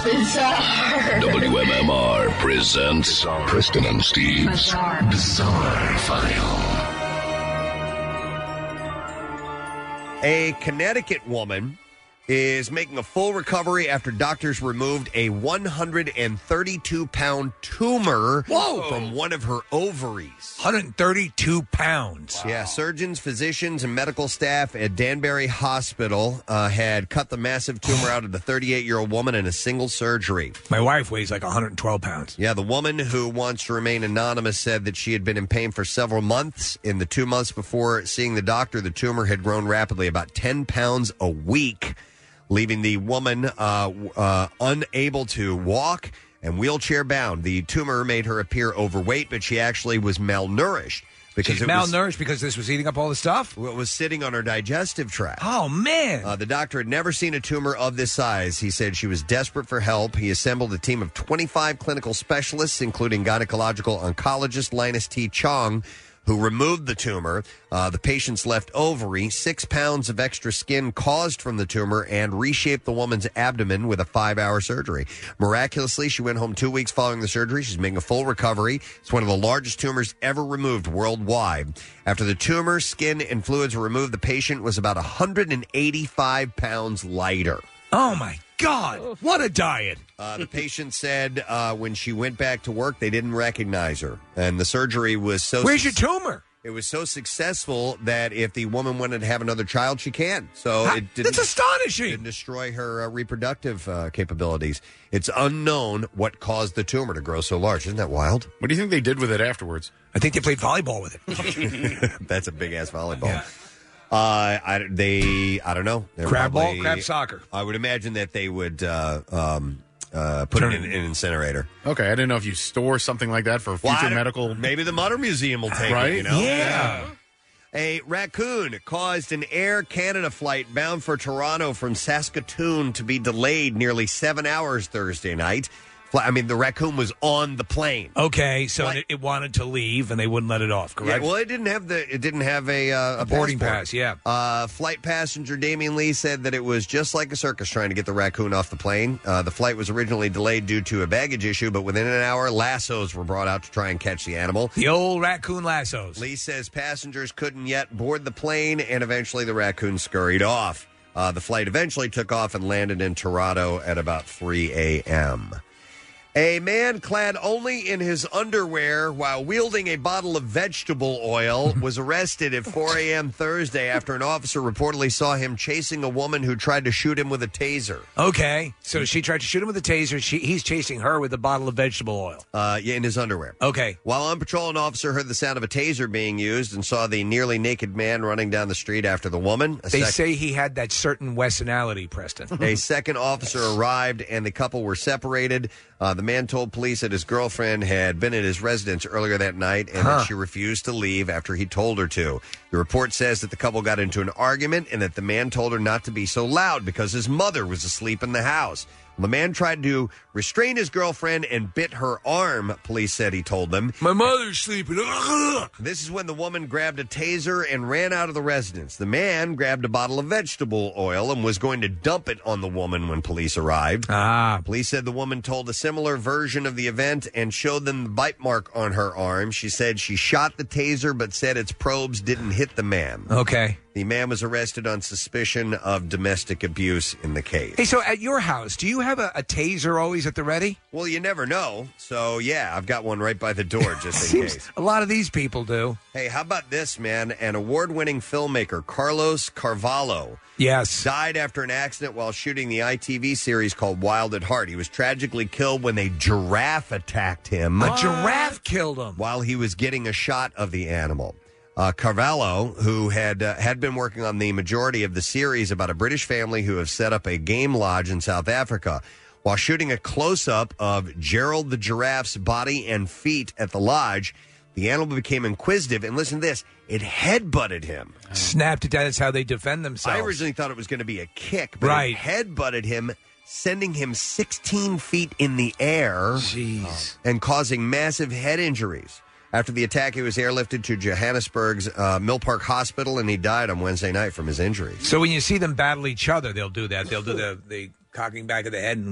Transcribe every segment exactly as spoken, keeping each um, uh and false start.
Bizarre. W M M R presents Preston and Steve's Bizarre, Bizarre File. A Connecticut woman is making a full recovery after doctors removed a one hundred thirty-two pound tumor Whoa. from one of her ovaries. one hundred thirty-two pounds. Wow. Yeah, surgeons, physicians, and medical staff at Danbury Hospital uh, had cut the massive tumor out of the thirty-eight-year-old woman in a single surgery. My wife weighs like one hundred twelve pounds. Yeah, the woman who wants to remain anonymous said that she had been in pain for several months. In the two months before seeing the doctor, the tumor had grown rapidly, about ten pounds a week, leaving the woman uh, uh, unable to walk and wheelchair-bound. The tumor made her appear overweight, but she actually was malnourished. Because She's it malnourished was, because this was eating up all the stuff? It was sitting on her digestive tract. Oh, man. Uh, the doctor had never seen a tumor of this size. He said she was desperate for help. He assembled a team of twenty-five clinical specialists, including gynecological oncologist Linus T. Chong, who removed the tumor, uh, the patient's left ovary, six pounds of extra skin caused from the tumor, and reshaped the woman's abdomen with a five-hour surgery. Miraculously, she went home two weeks following the surgery. She's making a full recovery. It's one of the largest tumors ever removed worldwide. After the tumor, skin, and fluids were removed, the patient was about one hundred eighty-five pounds lighter. Oh, my God. What a diet. Uh, the patient said uh, when she went back to work, they didn't recognize her. And the surgery was so... Where's your tumor? It was so successful that if the woman wanted to have another child, she can. So How, it didn't, that's astonishing. Didn't destroy her uh, reproductive uh, capabilities. It's unknown what caused the tumor to grow so large. Isn't that wild? What do you think they did with it afterwards? I think they played volleyball with it. That's a big-ass volleyball. Yeah. Uh, I, they, I don't know. They're crab probably, ball, crab soccer. I would imagine that they would uh, um, uh, put Turn it in an incinerator. Okay, I didn't know if you store something like that for future well, medical... Maybe the Mutter Museum will take right? it, you know? Yeah. A raccoon caused an Air Canada flight bound for Toronto from Saskatoon to be delayed nearly seven hours Thursday night. I mean, the raccoon was on the plane. Okay, so What? it, it wanted to leave, and they wouldn't let it off, correct? Yeah, well, it didn't have the it didn't have a, uh, a, a boarding passport. pass, yeah. Uh, flight passenger Damien Lee said that it was just like a circus trying to get the raccoon off the plane. Uh, the flight was originally delayed due to a baggage issue, but within an hour, lassos were brought out to try and catch the animal. The old raccoon lassos. Lee says passengers couldn't yet board the plane, and eventually the raccoon scurried off. Uh, the flight eventually took off and landed in Toronto at about three a.m. A man clad only in his underwear while wielding a bottle of vegetable oil was arrested at four a.m. Thursday after an officer reportedly saw him chasing a woman who tried to shoot him with a taser. Okay, so she tried to shoot him with a taser. She, he's chasing her with a bottle of vegetable oil. Uh, yeah, in his underwear. Okay. While on patrol, an officer heard the sound of a taser being used and saw the nearly naked man running down the street after the woman. A They sec- say he had that certain Wessonality, Preston. A second officer arrived, and the couple were separated. Uh, the man told police that his girlfriend had been at his residence earlier that night and Huh. that she refused to leave after he told her to. The report says that the couple got into an argument and that the man told her not to be so loud because his mother was asleep in the house. The man tried to restrain his girlfriend and bit her arm, police said he told them. My mother's sleeping. This is when the woman grabbed a taser and ran out of the residence. The man grabbed a bottle of vegetable oil and was going to dump it on the woman when police arrived. Ah. Police said the woman told a similar version of the event and showed them the bite mark on her arm. She said she shot the taser but said its probes didn't hit the man. Okay. The man was arrested on suspicion of domestic abuse in the case. Hey, so at your house, do you have a, a taser always at the ready? Well, you never know. So, yeah, I've got one right by the door just in Seems case. a lot of these people do. Hey, how about this, man? An award-winning filmmaker, Carlos Carvalho, Yes. died after an accident while shooting the I T V series called Wild at Heart. He was tragically killed when a giraffe attacked him. A giraffe killed him. While he was getting a shot of the animal. Uh, Carvalho, who had uh, had been working on the majority of the series about a British family who have set up a game lodge in South Africa, while shooting a close-up of Gerald the giraffe's body and feet at the lodge, the animal became inquisitive, and listen to this, it head-butted him. Snapped it down. That's how they defend themselves. I originally thought it was going to be a kick, but Right. it head-butted him, sending him sixteen feet in the air Jeez. and causing massive head injuries. After the attack, he was airlifted to Johannesburg's uh, Mill Park Hospital, and he died on Wednesday night from his injuries. So when you see them battle each other, they'll do that. They'll do the, the cocking back of the head and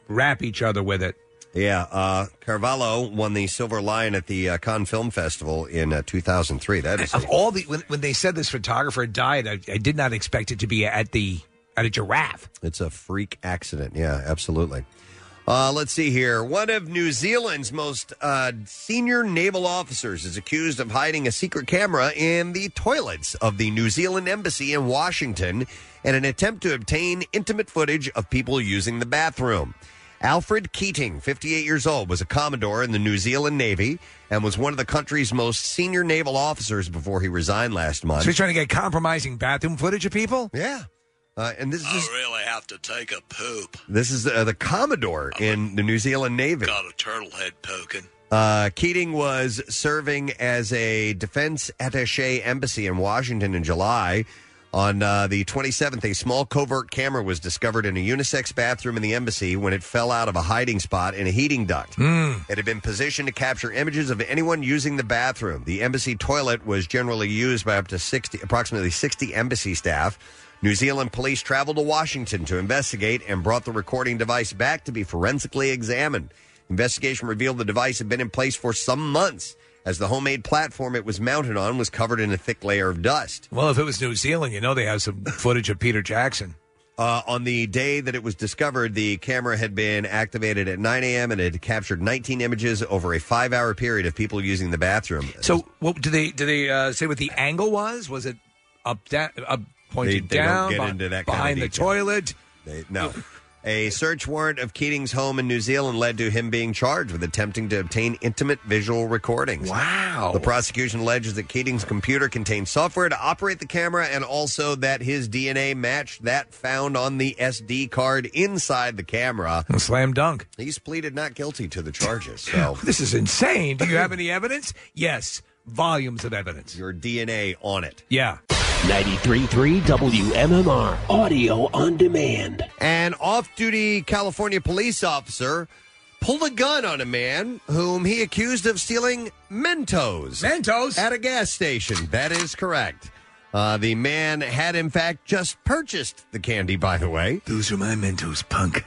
wrap each other with it. Yeah, uh, Carvalho won the Silver Lion at the uh, Cannes Film Festival in uh, two thousand three. That is Of all the when, when they said this photographer died, I, I did not expect it to be at the at a giraffe. It's a freak accident. Yeah, absolutely. Uh, let's see here. One of New Zealand's most uh, senior naval officers is accused of hiding a secret camera in the toilets of the New Zealand embassy in Washington in an attempt to obtain intimate footage of people using the bathroom. Alfred Keating, fifty-eight years old, was a Commodore in the New Zealand Navy and was one of the country's most senior naval officers before he resigned last month. So he's trying to get compromising bathroom footage of people? Yeah. Uh, and this is just, I really have to take a poop. This is uh, the Commodore in the New Zealand Navy. Got a turtle head poking. Uh, Keating was serving as a defense attaché embassy in Washington in July. On uh, the twenty-seventh, a small covert camera was discovered in a unisex bathroom in the embassy when it fell out of a hiding spot in a heating duct. Mm. It had been positioned to capture images of anyone using the bathroom. The embassy toilet was generally used by up to sixty, approximately sixty embassy staff. New Zealand police traveled to Washington to investigate and brought the recording device back to be forensically examined. Investigation revealed the device had been in place for some months, as the homemade platform it was mounted on was covered in a thick layer of dust. Well, if it was New Zealand, you know they have some footage of Peter Jackson. Uh, on the day that it was discovered, the camera had been activated at nine a.m. and it had captured nineteen images over a five-hour period of people using the bathroom. So, what do they do? They uh, say what the angle was? Was it up, down, up pointed They- they don't down, get beh- into that kind of behind the detail. toilet? They, no. A search warrant of Keating's home in New Zealand led to him being charged with attempting to obtain intimate visual recordings. Wow. The prosecution alleges that Keating's computer contained software to operate the camera and also that his D N A matched that found on the S D card inside the camera. A slam dunk. He's pleaded not guilty to the charges. So This is insane. Do you have any evidence? Yes. Volumes of evidence. your D N A on it. Yeah. ninety-three point three W M M R, audio on demand. An off-duty California police officer pulled a gun on a man whom he accused of stealing Mentos. Mentos? At a gas station. That is correct. Uh, the man had, in fact, just purchased the candy, by the way. Those are my Mentos, punk.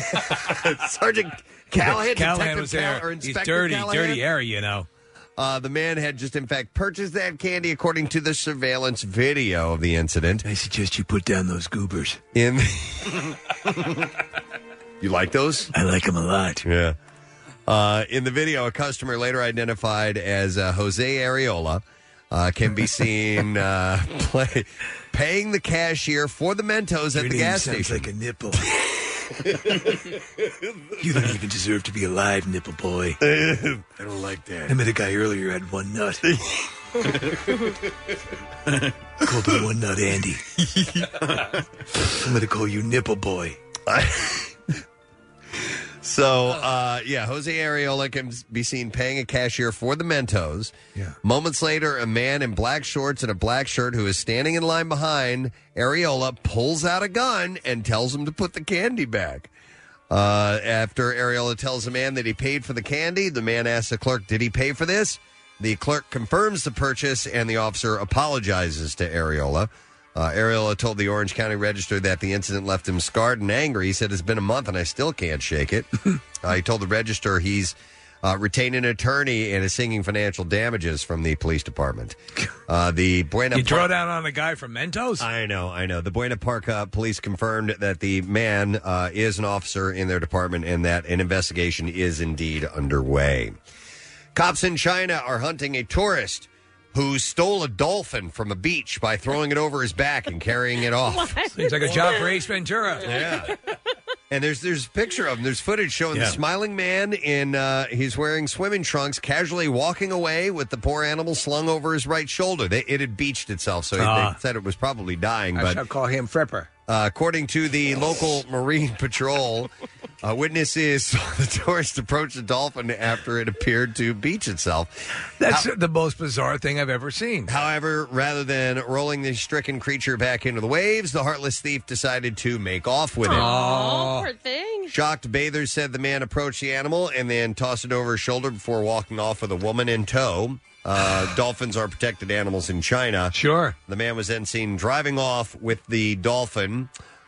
Sergeant Callahan, Callahan Detective was there. Cal- or He's Inspector dirty, Callahan. dirty area, you know. Uh, the man had just, in fact, purchased that candy according to the surveillance video of the incident. I suggest you put down those goobers. In You like those? I like them a lot. Yeah. Uh, in the video, a customer later identified as uh, Jose Areola uh, can be seen uh, play, paying the cashier for the Mentos at Your the name gas sounds station. like a nipple. You don't even deserve to be alive, nipple boy. I don't like that. I met a guy earlier who had one nut. Called him One Nut Andy. I'm going to call you Nipple Boy. So, uh, yeah, Jose Areola can be seen paying a cashier for the Mentos. Yeah. Moments later, a man in black shorts and a black shirt who is standing in line behind Areola pulls out a gun and tells him to put the candy back. Uh, after Areola tells the man that he paid for the candy, the man asks the clerk, did he pay for this? The clerk confirms the purchase, and the officer apologizes to Areola. Uh, Areola told the Orange County Register that the incident left him scarred and angry. He said, it's been a month and I still can't shake it. uh, he told the Register he's uh, retained an attorney and is seeking financial damages from the police department. Uh, the Buena You draw Park- down on a guy from Mentos? I know, I know. The Buena Park uh, police confirmed that the man uh, is an officer in their department and that an investigation is indeed underway. Cops in China are hunting a tourist who stole a dolphin from a beach by throwing it over his back and carrying it off. Seems like a job for Ace Ventura. Yeah. And there's there's a picture of him. There's footage showing Yeah. the smiling man in uh, he's wearing swimming trunks, casually walking away with the poor animal slung over his right shoulder. They, it had beached itself, so Ah. they said it was probably dying. I but shall call him Fripper. uh, according to the local Marine Patrol, uh, witnesses saw the tourist approach the dolphin after it appeared to beach itself. That's How- the most bizarre thing I've ever seen. However, rather than rolling the stricken creature back into the waves, the heartless thief decided to make off with it. Oh, poor thing. Shocked bathers said the man approached the animal and then tossed it over his shoulder before walking off with a woman in tow. Uh, dolphins are protected animals in China. Sure. The man was then seen driving off with the dolphin.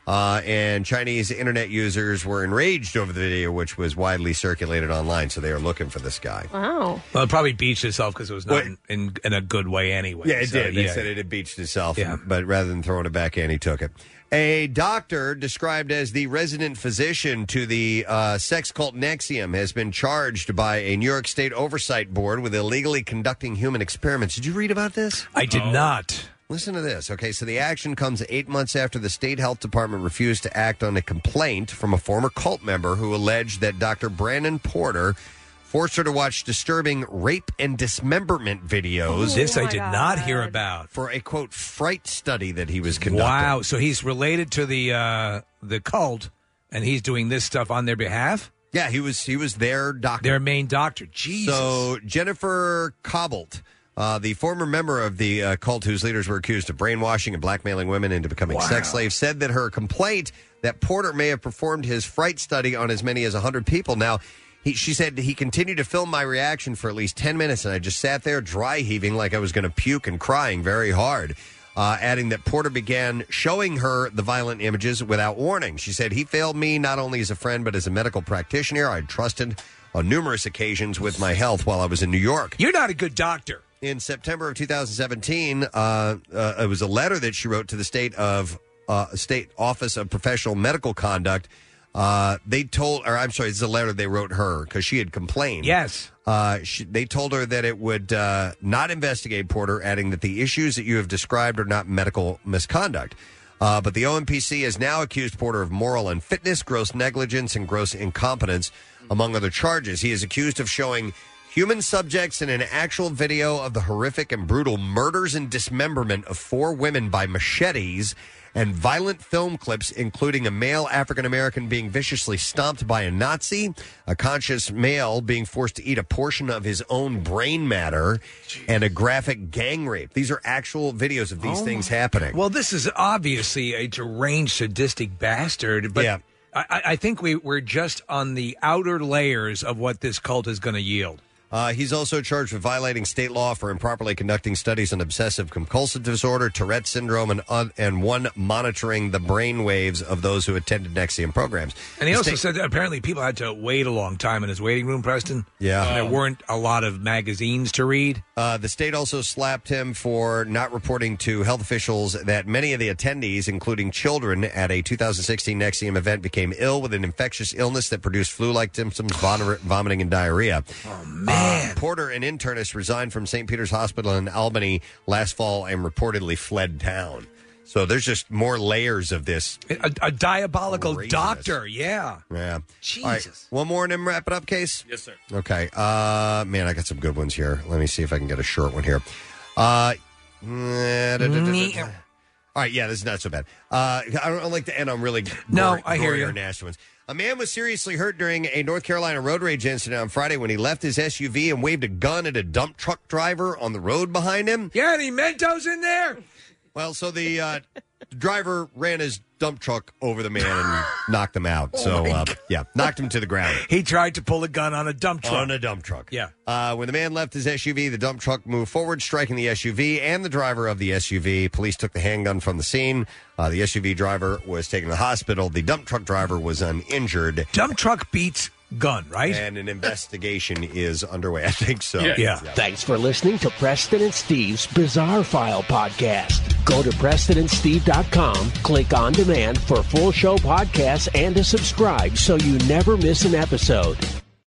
Uh, and Chinese internet users were enraged over the video, which was widely circulated online. So they are looking for this guy. Wow. Well, it probably beached itself because it was not What? in, in, in a good way anyway. Yeah, it So, did. They yeah. said it had beached itself, Yeah. but rather than throwing it back in, he took it. A doctor described as the resident physician to the uh, sex cult N X I V M has been charged by a New York State oversight board with illegally conducting human experiments. Did you read about this? I did not. Listen to this. Okay, so the action comes eight months after the state health department refused to act on a complaint from a former cult member who alleged that Doctor Brandon Porter forced her to watch disturbing rape and dismemberment videos. This I did not hear about. For a, quote, fright study that he was conducting. Wow. So he's related to the uh, the cult, and he's doing this stuff on their behalf? Yeah, he was he was their doctor. Their main doctor. Jesus. So Jennifer Cobalt, uh, the former member of the uh, cult whose leaders were accused of brainwashing and blackmailing women into becoming Wow. sex slaves, said that her complaint that Porter may have performed his fright study on as many as one hundred people. Now, He, she said he continued to film my reaction for at least ten minutes, and I just sat there dry heaving like I was going to puke and crying very hard, uh, adding that Porter began showing her the violent images without warning. She said he failed me not only as a friend but as a medical practitioner I trusted on numerous occasions with my health while I was in New York. You're not a good doctor. In September of two thousand seventeen, uh, uh, it was a letter that she wrote to the state of uh, State Office of Professional Medical Conduct. Uh, they told, or I'm sorry, this is a letter they wrote her because she had complained. Yes. Uh, she, they told her that it would uh, not investigate Porter, adding that the issues that you have described are not medical misconduct. Uh, but the O M P C has now accused Porter of moral unfitness, gross negligence, and gross incompetence, among other charges. He is accused of showing human subjects in an actual video of the horrific and brutal murders and dismemberment of four women by machetes, and violent film clips, including a male African-American being viciously stomped by a Nazi, a conscious male being forced to eat a portion of his own brain matter, and a graphic gang rape. These are actual videos of these Oh things my happening. Well, this is obviously a deranged, sadistic bastard, but Yeah. I, I think we, we're just on the outer layers of what this cult is going to yield. Uh, he's also charged with violating state law for improperly conducting studies on obsessive compulsive disorder, Tourette syndrome, and uh, and one monitoring the brain waves of those who attended N X I V M programs. And he The also state- said that apparently people had to wait a long time in his waiting room, Preston. Yeah. And there weren't a lot of magazines to read. Uh, the state also slapped him for not reporting to health officials that many of the attendees, including children, at a two thousand sixteen N X I V M event became ill with an infectious illness that produced flu-like symptoms, vom- vomiting, and diarrhea. Oh, man. Uh, Porter, an internist, resigned from Saint Peter's Hospital in Albany last fall and reportedly fled town. So there's just more layers of this. A, a diabolical Craziness. doctor, yeah. Yeah. Jesus. All right, one more and then wrap it up, Case? Yes, sir. Okay. Uh, man, I got some good ones here. Let me see if I can get a short one here. Uh, da, da, da, da, da. All right, yeah, this is not so bad. Uh, I don't like to end on really No, gory, I hear gory you. or nasty ones. A man was seriously hurt during a North Carolina road rage incident on Friday when he left his S U V and waved a gun at a dump truck driver on the road behind him. Yeah, any Mentos in there? Well, so the uh, driver ran his dump truck over the man and knocked him out. Oh So, uh, yeah, knocked him to the ground. He tried to pull a gun on a dump truck. On a dump truck. Yeah. Uh, when the man left his S U V, the dump truck moved forward, striking the S U V and the driver of the S U V. Police took the handgun from the scene. Uh, the S U V driver was taken to the hospital. The dump truck driver was uninjured. Dump truck beats gun, right? And an investigation is underway. I think so. Yeah. Yeah. Thanks for listening to Preston and Steve's Bizarre File podcast. Go to preston and steve dot com, click on demand for full show podcasts and to subscribe so you never miss an episode.